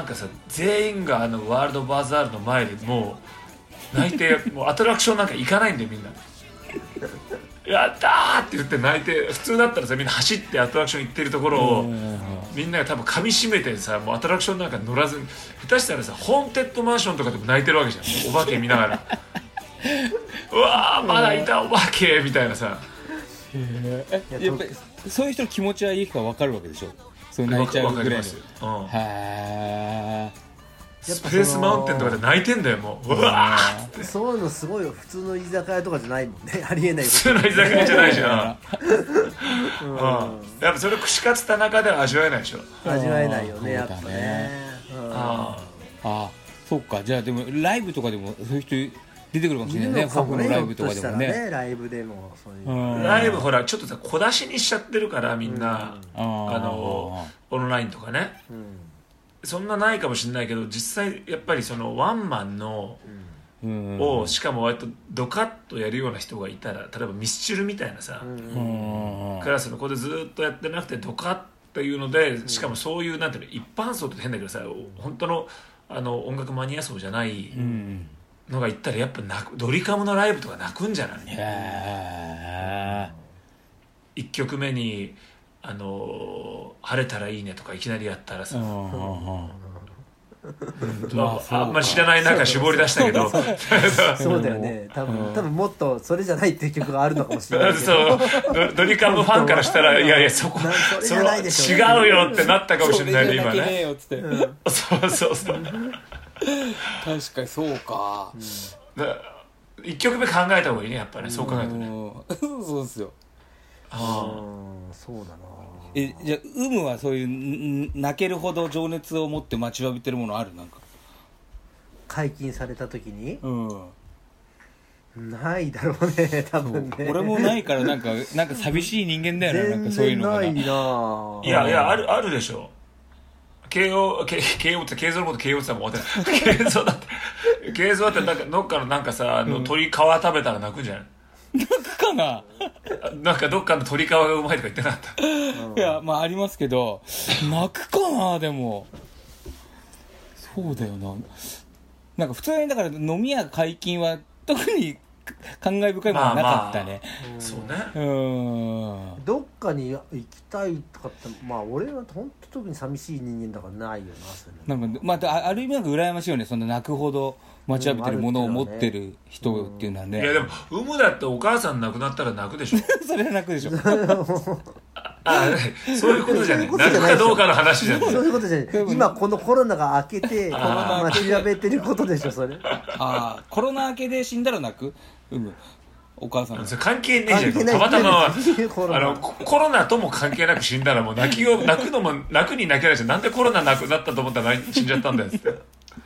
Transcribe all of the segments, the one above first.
なんかさ全員がワールドバザールの前でもう泣いてもうアトラクションなんか行かないんだよみんなやったーって言って泣いて、普通だったらさみんな走ってアトラクション行ってるところをみんなが多分噛み締めてさ、もうアトラクションなんか乗らずに、下手したらさホーンテッドマンションとかでも泣いてるわけじゃん、お化け見ながらうわーまだいたお化けみたいなさ。 やっぱりそういう人の気持ちはいいか分かるわけでしょ、そう泣いちゃうぐらいの。へー、 スペースマウンテンとかで泣いてんだよもう、うわーって。 そういうのすごいよ、普通の居酒屋とかじゃないもんね、ありえないこと。 普通の居酒屋じゃないじゃんやっぱそれ串カツ田中では味わえないでしょ。 味わえないよね、やっぱそうだねね。あ、そうか。じゃあでもライブとかでもそういう人出てくるかもしれないね、ホフのライブとかでもね。 ライブでもそういうライブほらちょっとさ小出しにしちゃってるからみんな、オンラインとかね、そんなないかもしれないけど、実際やっぱりそのワンマンのをしかも割とドカッとやるような人がいたら、例えばミスチルみたいなさ、クラスの子でずっとやってなくてドカッというので、しかもそういうなんていうの一般層って変だけどさ、本当の音楽マニア層じゃないのが言ったらやっぱドリカムのライブとか泣くんじゃない？1曲目に晴れたらいいねとかいきなりやったらさ、あんまり知らない中絞り出したけどそうだよね、多分もっとそれじゃないっていう曲があるのかもしれないけどそうドリカムファンからしたらいやいやそこそれじゃないでしょ、 違うよってなったかもしれないね今ね。そう確かにそうか、 1曲目考えた方がいいねやっぱね、そう考えるとね。 そうですよ。 そうだな。 じゃあ有無はそういう泣けるほど情熱を持って待ちわびてるものある？なんか解禁された時に、ないだろうね多分ね。 俺もないからなんか寂しい人間だよね、なんかそういうのが。 全然ないな。 いやあるでしょ。慶応って慶三のこと慶応って言ったらもう終わってない。慶三だってなんかどっかのなんかさ鳥皮食べたら泣くんじゃない？ 泣くかな。 なんかどっかの鳥皮がうまいとか言ってなかった？ いやまあありますけど泣くかな。でもそうだよな。なんか普通にだから飲み屋解禁は特に感慨深いものはなかったね。 そうね。 どっかに行きたいとかってまあ俺は本当特に寂しい人間だからないよな。それなんかまあある意味なんか羨ましいよね、そんな泣くほど待ちわびてるものを持ってる人っていうのはね。 いやでもだってお母さん亡くなったら泣くでしょそれは泣くでしょそういうことじゃない、泣くかどうかの話じゃない。 そういうことじゃない。今このコロナが明けて待ちわびてることでしょそれ。 コロナ明けで死んだら泣く？お母さんそれ関係ねえじゃん。たまたまコロナとも関係なく死んだらもう泣くのも泣くに泣けないし、なんでコロナなくなったと思ったら死んじゃったんだよって。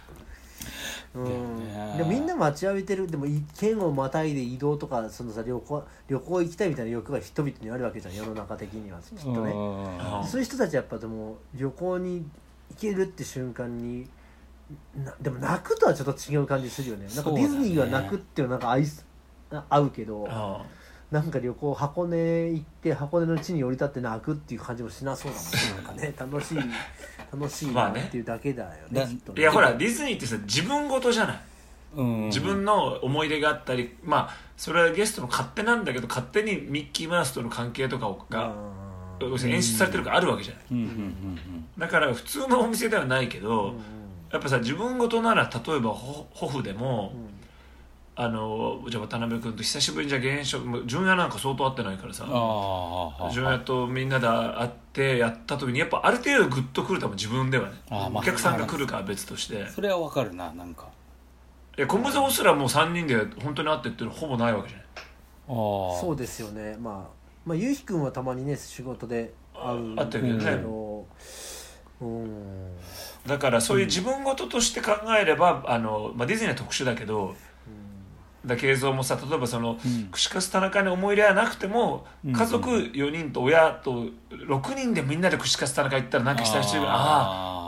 でもみんな待ちわびてる。でも県をまたいで移動とかそのさ旅行行きたいみたいな欲が人々にあるわけじゃん、世の中的にはきっとね。そういう人たちはやっぱでも旅行に行けるって瞬間にでも泣くとはちょっと違う感じするよね。なんかディズニーは泣くっていうのはなんか合うけど、なんか旅行箱根行って箱根の地に降り立って泣くっていう感じもしなそうだもんね。なんかね楽しいなっていうだけだよね、きっとね。 いやほらディズニーってさ自分事じゃない、自分の思い出があったり、まあそれはゲストの勝手なんだけど、勝手にミッキーマウスとの関係とかが演出されてるからあるわけじゃない、だから普通のお店ではないけど、やっぱさ自分事なら例えばホフでも、じゃあ渡辺君と久しぶりにじゃあ現象純也なんか相当会ってないからさ、純也とみんなで会ってやった時にやっぱある程度グッとくると思う、自分ではね。お客さんが来るかは別として、 それはわかるな。なんかいやコムザオすらもう3人で本当に会ってっていうのほぼないわけじゃない。 そうですよね。まあゆうひくんはたまにね仕事で会ってるけどね、 だからそういう自分事として考えればディズニーは特殊だけど、慶三もさ、例えばその、串カツ田中に思い入れはなくても、家族4人と親と6人でみんなで串カツ田中行ったらなんか久しぶりに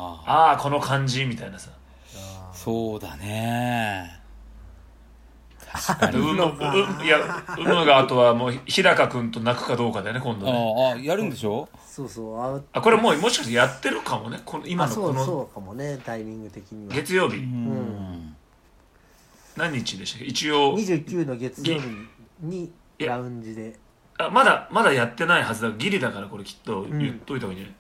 この感じみたいなさ。 そうだね、 確かに。 いや、有無があとはもう日高君と泣くかどうかだよね、今度ね。 あ、やるんでしょ。 そうそう。 これもしかしてやってるかもね、今のこのそうかもね、タイミング的には。 月曜日、何日でしたっけ、一応 29の月曜日にラウンジで。 まだやってないはずだ、ギリだから、これきっと言っといた方がいいんじゃない？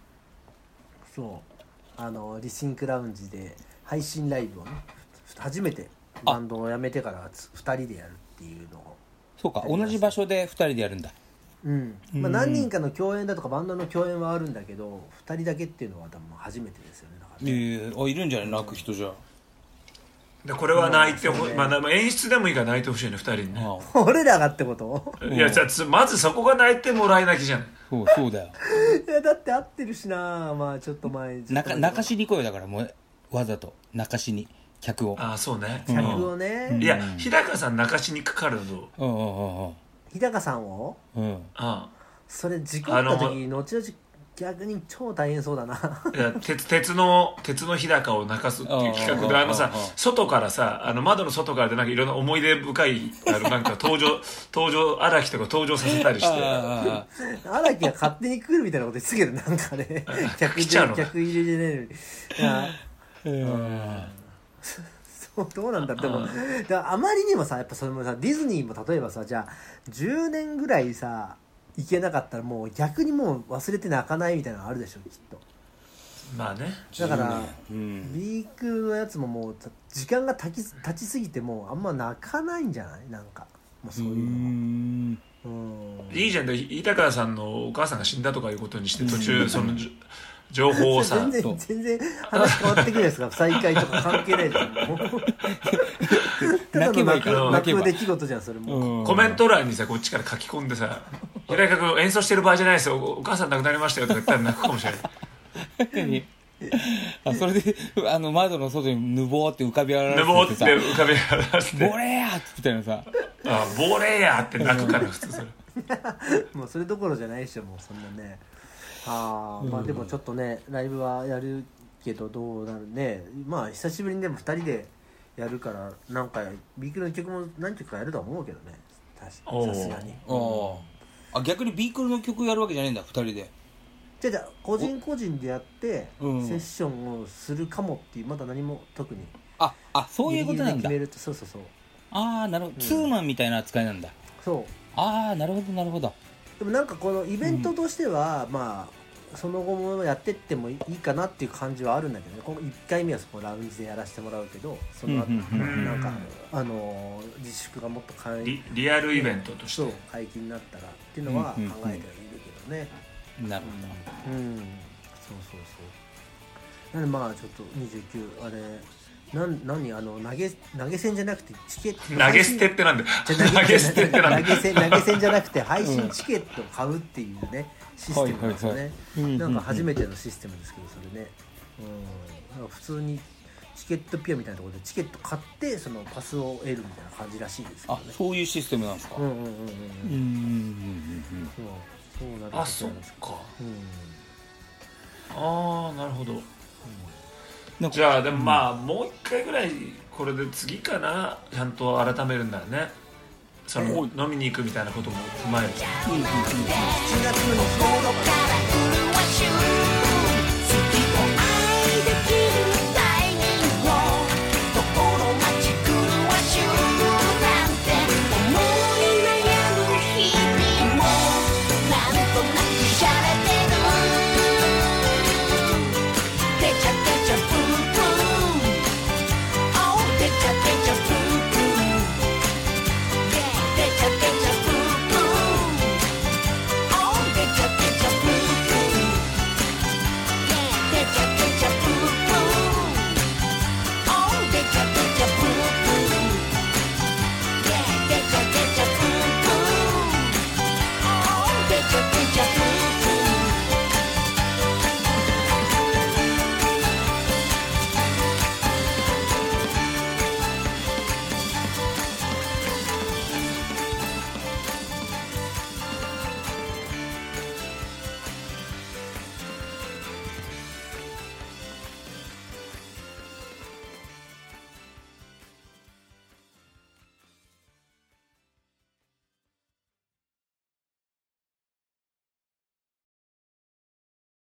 そう、リシンクラウンジで配信ライブをね、初めてバンドを辞めてから2人でやるっていうのを。 そうか、同じ場所で2人でやるんだ。 まあ、何人かの共演だとかバンドの共演はあるんだけど、2人だけっていうのは多分初めてですよね。だからね、 いるんじゃない、泣く人じゃ。 でこれは泣いて演出でもいいから泣いてほしいね、2人にね。 俺らがってこと？ いや、まずそこが泣いてもらい泣きじゃん。 そうだよ。 いや、だって合ってるしな。まあちょっと前泣かしに来いよ、だから。もうわざと泣かしに客を。 そうね、 客をね。 いや、日高さん泣かしにかかるの。 日高さんを、それ事故った時後々逆に超大変そうだな。 いや、鉄の日高を泣かすっていう企画で、外からさ、窓の外からでなんかいろんな思い出深いなんか登場荒木とか登場させたりして荒木が勝手に来るみたいなこと言ってたけど、なんかね、客入れでね。そう、どうなんだ。でもあまりにもさ、やっぱそれもさ、ディズニーも例えばさ、じゃあ10年ぐらいさ行けなかったら、もう逆にもう忘れて泣かないみたいなのあるでしょ、きっと。 まあね。 だから、ビークのやつももう時間が経ちすぎて、もうあんま泣かないんじゃない？なんかもうそういうの。 いいじゃん。で、飯高さんのお母さんが死んだとかいうことにして、途中その情報をさ全然話変わってくるんですか？再会とか関係ないじゃん。ただの泣く出来事じゃん、それも。 コメント欄にさ、こっちから書き込んでさ、平井君演奏してる場合じゃないですよ、お母さん亡くなりましたよとか言ったら泣くかもしれないそれで窓の外にぬぼーって浮かび上がらせてさ、ボレーやみたいなさ、 ボレーやって泣くから普通それもうそれどころじゃないでしょ、もうそんなね。まあでもちょっとね、ライブはやるけどどうなるね。まあ久しぶりにでも2人でやるから、なんかビークルの曲も何曲かやるとは思うけどね、さすがに。 逆にビークルの曲やるわけじゃないんだ、2人で。 じゃあ個人個人でやってセッションをするかもっていう、まだ何も特に。 そういうことなんだ。 ギリギリで決めると。そうなるほど、ツーマンみたいな扱いなんだ。 そう。 なるほどなるほど。 でもなんかこのイベントとしては、まあその後もやってってもいいかなっていう感じはあるんだけどね。この1回目はそこラウンジでやらせてもらうけど、その後なんか自粛がもっとリアルイベントとして解禁になったらっていうのは考えてはいるけどね。 なるほど。 そうなんで、まあちょっと29あれ投げ銭じゃなくてチケット、 投げ捨てってなんだよ。投げ銭じゃなくて配信チケットを買うっていうね、システムなんですよね。なんか初めてのシステムですけど、それね、なんか普通にチケットピアみたいなところでチケット買ってそのパスを得るみたいな感じらしいですけどね。 そういうシステムなんですか。 そうなんです。 そっか。なるほど。じゃあでもまあもう一回ぐらいこれで次かな、ちゃんと改めるんだよね、その飲みに行くみたいなことも踏まえて。 7月